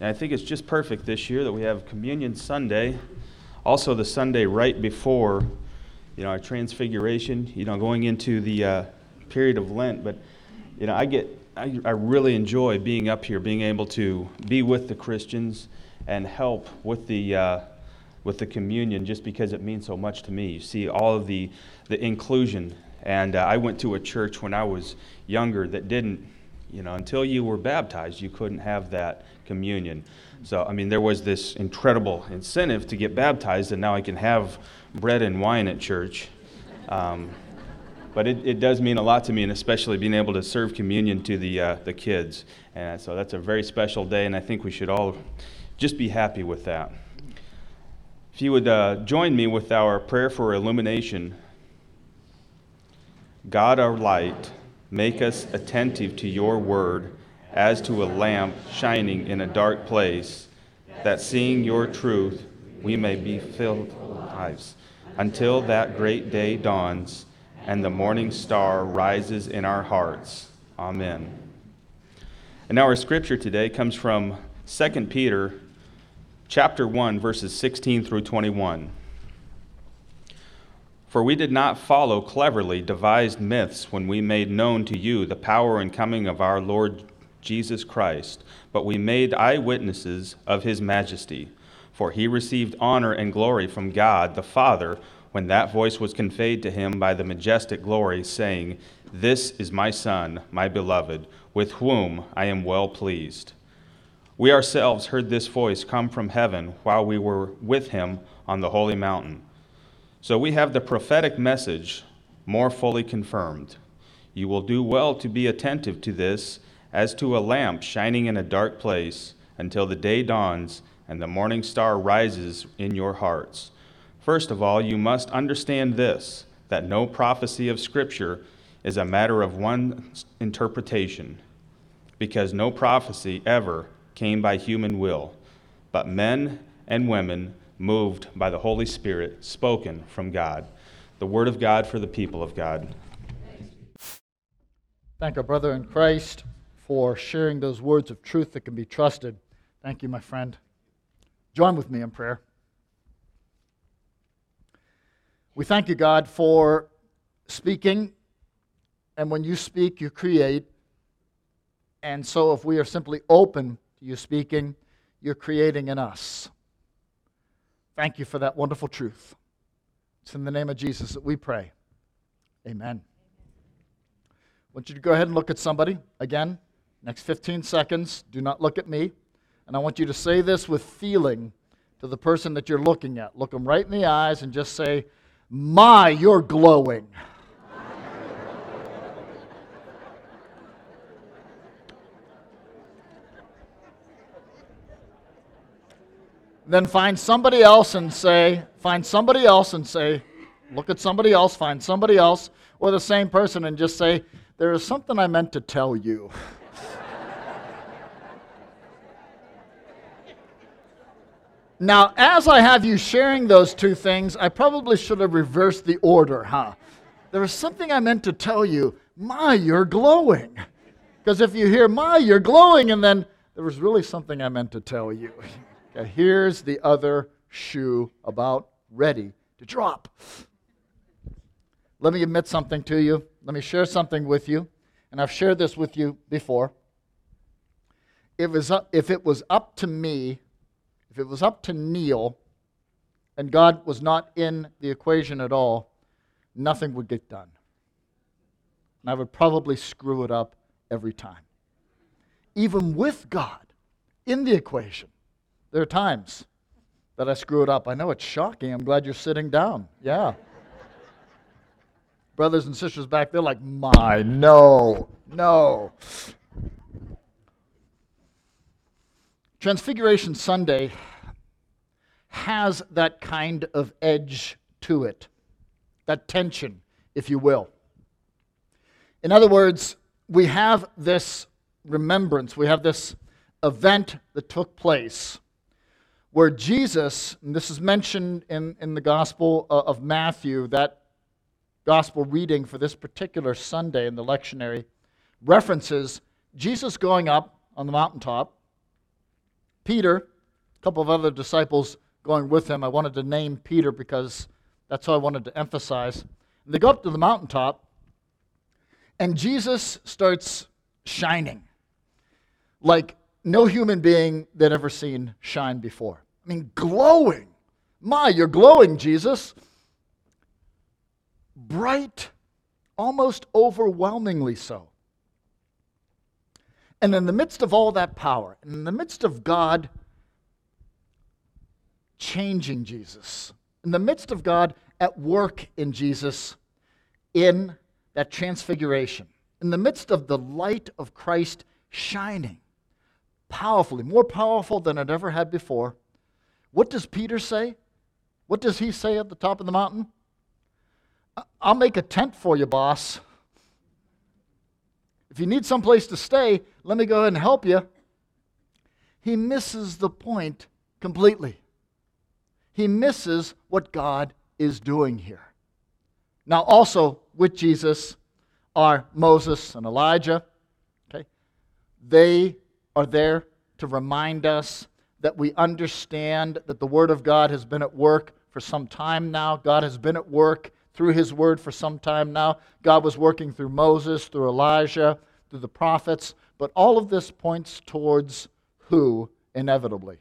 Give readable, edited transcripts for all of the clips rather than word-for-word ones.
And I think it's just perfect this year that we have Communion Sunday, also the Sunday right before, our Transfiguration, going into the period of Lent. But, I really enjoy being up here, being able to be with the Christians and help with the communion, just because it means so much to me. You see all of the inclusion. And I went to a church when I was younger that didn't, until you were baptized, you couldn't have that communion. So, there was this incredible incentive to get baptized, and now I can have bread and wine at church. But it does mean a lot to me, and especially being able to serve communion to the kids. And so that's a very special day, and I think we should all just be happy with that. If you would join me with our prayer for illumination. God, our light, make us attentive to your word as to a lamp shining in a dark place, that seeing your truth we may be filled with lives, until that great day dawns and the morning star rises in our hearts. Amen. And now our scripture today comes from 2 Peter chapter 1, verses 16 through 21. For we did not follow cleverly devised myths when we made known to you the power and coming of our Lord Jesus Christ, but we made eyewitnesses of his majesty. For he received honor and glory from God the Father when that voice was conveyed to him by the majestic glory, saying, "This is my Son, my beloved, with whom I am well pleased." We ourselves heard this voice come from heaven while we were with him on the holy mountain. So we have the prophetic message more fully confirmed. You will do well to be attentive to this as to a lamp shining in a dark place until the day dawns and the morning star rises in your hearts. First of all, you must understand this, that no prophecy of Scripture is a matter of one interpretation, because no prophecy ever came by human will, but men and women moved by the Holy Spirit, spoken from God. The word of God for the people of God. Thank our brother in Christ for sharing those words of truth that can be trusted. Thank you, my friend. Join with me in prayer. We thank you, God, for speaking, and when you speak, you create. And so if we are simply open to you speaking, you're creating in us. Thank you for that wonderful truth. It's in the name of Jesus that we pray. Amen. I want you to go ahead and look at somebody. Again, next 15 seconds, do not look at me. And I want you to say this with feeling to the person that you're looking at. Look them right in the eyes and just say, "My, you're glowing." Then find somebody else and say, look at somebody else, find somebody else, or the same person and just say, "There is something I meant to tell you." Now, as I have you sharing those two things, I probably should have reversed the order, huh? There is something I meant to tell you. "My, you're glowing." Because if you hear "My, you're glowing," and then there was really something I meant to tell you. Okay, here's the other shoe about ready to drop. Let me admit something to you. Let me share something with you. And I've shared this with you before. If it was up to me, if it was up to Neil, and God was not in the equation at all, nothing would get done. And I would probably screw it up every time. Even with God in the equation, there are times that I screw it up. I know it's shocking. I'm glad you're sitting down. Yeah. Brothers and sisters back there like, no. Transfiguration Sunday has that kind of edge to it, that tension, if you will. In other words, we have this remembrance, we have this event that took place where Jesus, and this is mentioned in the Gospel of Matthew, that Gospel reading for this particular Sunday in the lectionary references Jesus going up on the mountaintop Peter, a couple of other disciples going with him. I wanted to name Peter because that's how I wanted to emphasize. They go up to the mountaintop, and Jesus starts shining like no human being they'd ever seen shine before. I mean, glowing. My, you're glowing, Jesus. Bright, almost overwhelmingly so. And in the midst of all that power, in the midst of God changing Jesus, in the midst of God at work in Jesus, in that transfiguration, in the midst of the light of Christ shining powerfully, more powerful than it ever had before, what does Peter say? What does he say at the top of the mountain? I'll make a tent for you, boss. If you need someplace to stay, let me go ahead and help you. He misses the point completely. He misses what God is doing here. Now, also with Jesus are Moses and Elijah. Okay? They are there to remind us that we understand that the Word of God has been at work for some time now. God has been at work through His Word for some time now. God was working through Moses, through Elijah, through the prophets. But all of this points towards who, inevitably?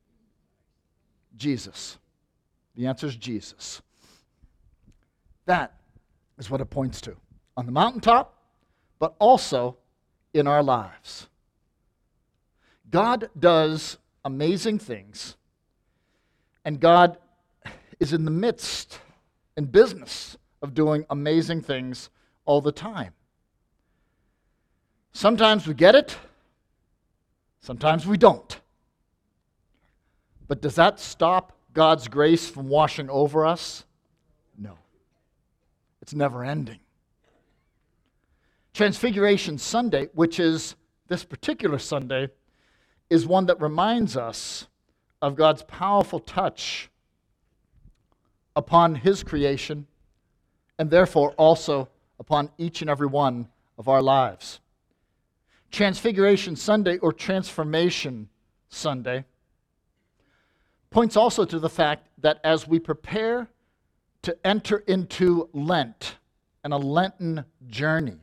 Jesus. The answer is Jesus. That is what it points to. On the mountaintop, but also in our lives. God does amazing things, and God is in the midst, in business, of doing amazing things all the time. Sometimes we get it, sometimes we don't. But does that stop God's grace from washing over us? No. It's never ending. Transfiguration Sunday, which is this particular Sunday, is one that reminds us of God's powerful touch upon His creation, and therefore also upon each and every one of our lives. Transfiguration Sunday, or Transformation Sunday, points also to the fact that as we prepare to enter into Lent and a Lenten journey,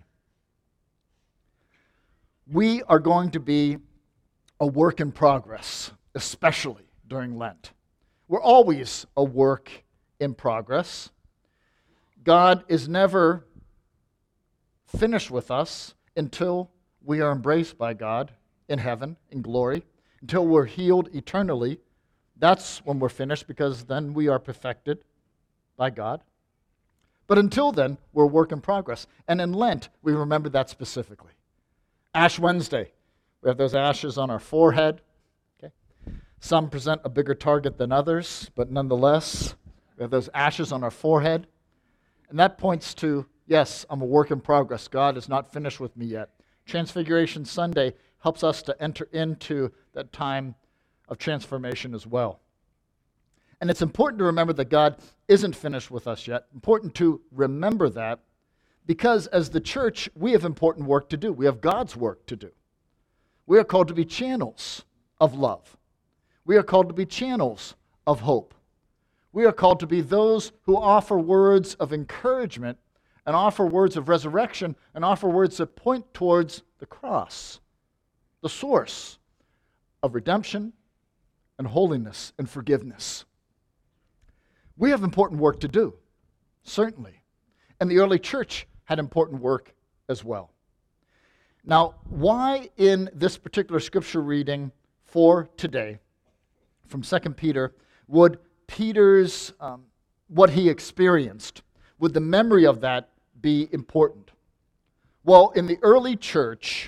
we are going to be a work in progress, especially during Lent. We're always a work in progress. God is never finished with us until we are embraced by God in heaven, in glory, until we're healed eternally. That's when we're finished, because then we are perfected by God. But until then, we're a work in progress. And in Lent, we remember that specifically. Ash Wednesday, we have those ashes on our forehead. Okay? Some present a bigger target than others, but nonetheless, we have those ashes on our forehead. And that points to, yes, I'm a work in progress. God is not finished with me yet. Transfiguration Sunday helps us to enter into that time of transformation as well. And it's important to remember that God isn't finished with us yet. Important to remember that, because as the church, we have important work to do. We have God's work to do. We are called to be channels of love. We are called to be channels of hope. We are called to be those who offer words of encouragement and offer words of resurrection and offer words that point towards the cross, the source of redemption and holiness and forgiveness. We have important work to do, certainly. And the early church had important work as well. Now, why in this particular scripture reading for today from 2 Peter would Peter's, what he experienced, would the memory of that be important? Well, in the early church,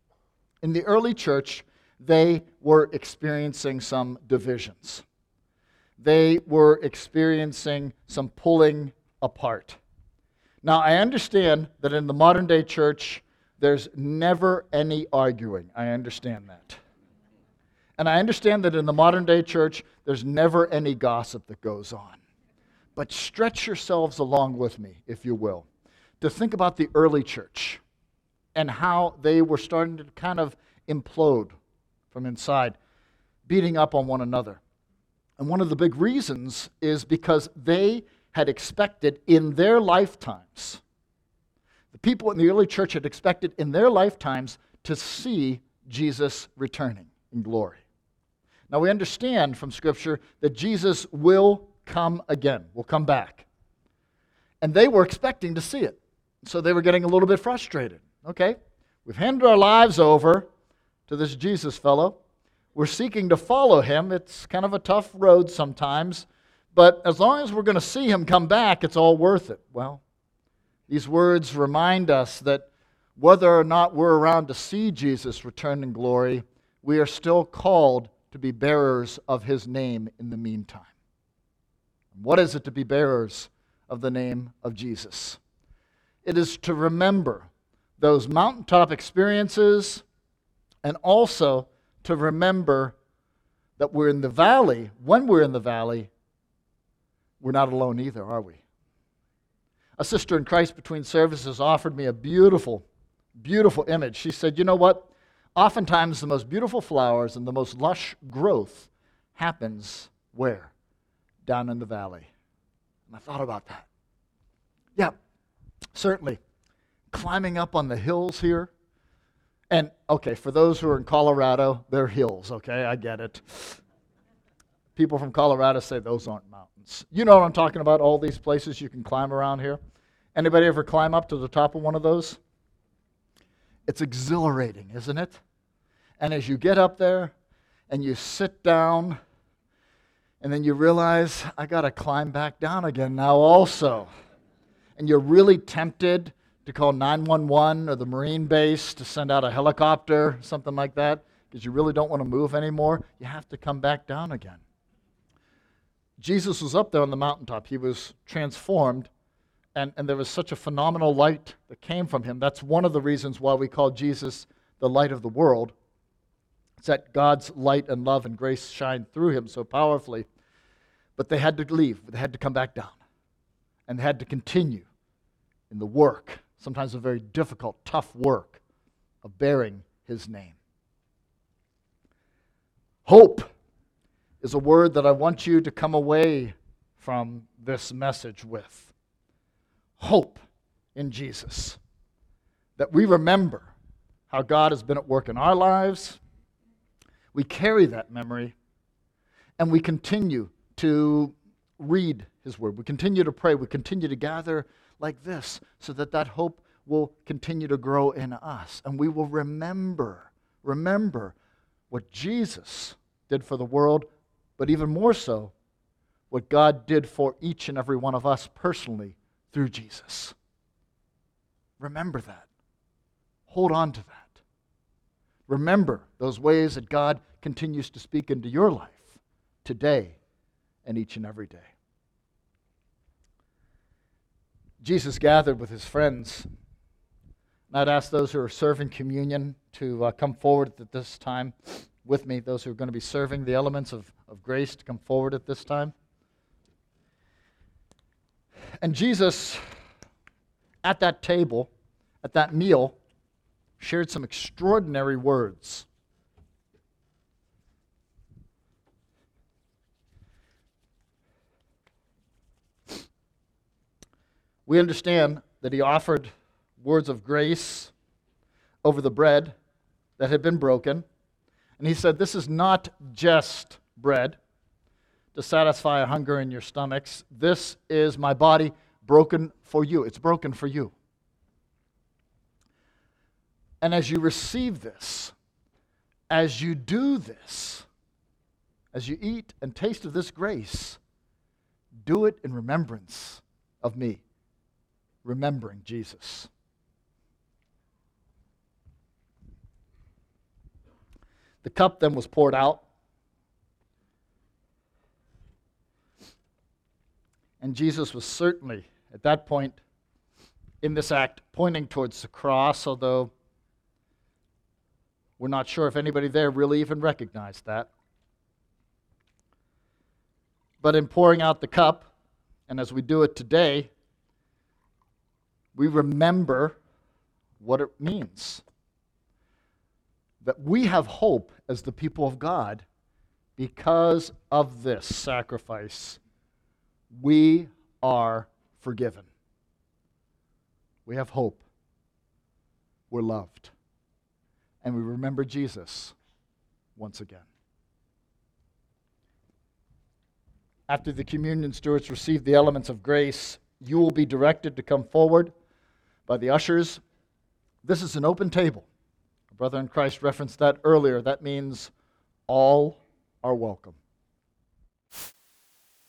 they were experiencing some divisions. They were experiencing some pulling apart. Now, I understand that in the modern day church, there's never any arguing. I understand that. And I understand that in the modern day church, there's never any gossip that goes on. But stretch yourselves along with me, if you will, to think about the early church and how they were starting to kind of implode from inside. beating up on one another. And one of the big reasons is because they had expected in their lifetimes, the people in the early church had expected in their lifetimes to see Jesus returning in glory. Now we understand from Scripture that Jesus will come again, will come back. And they were expecting to see it. So they were getting a little bit frustrated. Okay, we've handed our lives over to this Jesus fellow. We're seeking to follow him. It's kind of a tough road sometimes. But as long as we're going to see him come back, it's all worth it. Well, these words remind us that whether or not we're around to see Jesus return in glory, we are still called to be bearers of his name in the meantime. What is it to be bearers of the name of Jesus? It is to remember those mountaintop experiences and also to remember that we're in the valley. When we're in the valley, we're not alone either, are we? A sister in Christ between services offered me a beautiful, beautiful image. She said, you know what? Oftentimes the most beautiful flowers and the most lush growth happens where? Down in the valley. And I thought about that. Yeah, certainly. Climbing up on the hills here. And, okay, for those who are in Colorado, they're hills, okay? I get it. People from Colorado say those aren't mountains. You know what I'm talking about, all these places you can climb around here. Anybody ever climb up to the top of one of those? It's exhilarating, isn't it? And as you get up there and you sit down, and then you realize, I got to climb back down again now also. And you're really tempted to call 911 or the Marine base to send out a helicopter, something like that, because you really don't want to move anymore. You have to come back down again. Jesus was up there on the mountaintop. He was transformed, and there was such a phenomenal light that came from him. That's one of the reasons why we call Jesus the light of the world. It's that God's light and love and grace shine through him so powerfully. But they had to leave. They had to come back down. And they had to continue in the work, sometimes a very difficult, tough work of bearing his name. Hope is a word that I want you to come away from this message with. Hope in Jesus. That we remember how God has been at work in our lives. We carry that memory, and we continue to read his word. We continue to pray. We continue to gather like this so that that hope will continue to grow in us. And we will remember what Jesus did for the world, but even more so, what God did for each and every one of us personally through Jesus. Remember that. Hold on to that. Remember those ways that God continues to speak into your life today and each and every day. Jesus gathered with his friends. And I'd ask those who are serving communion to come forward at this time with me, those who are going to be serving the elements of grace to come forward at this time. And Jesus, at that table, at that meal, shared some extraordinary words. We understand that he offered words of grace over the bread that had been broken. And he said, this is not just bread to satisfy a hunger in your stomachs. This is my body broken for you. It's broken for you. And as you receive this, as you do this, as you eat and taste of this grace, do it in remembrance of me, remembering Jesus. The cup then was poured out, and Jesus was certainly, at that point in this act, pointing towards the cross, although we're not sure if anybody there really even recognized that. But in pouring out the cup, and as we do it today, we remember what it means. That we have hope as the people of God because of this sacrifice, we are forgiven. We have hope. We're loved. And we remember Jesus once again. After the communion stewards receive the elements of grace, you will be directed to come forward by the ushers. This is an open table. A brother in Christ referenced that earlier. That means all are welcome.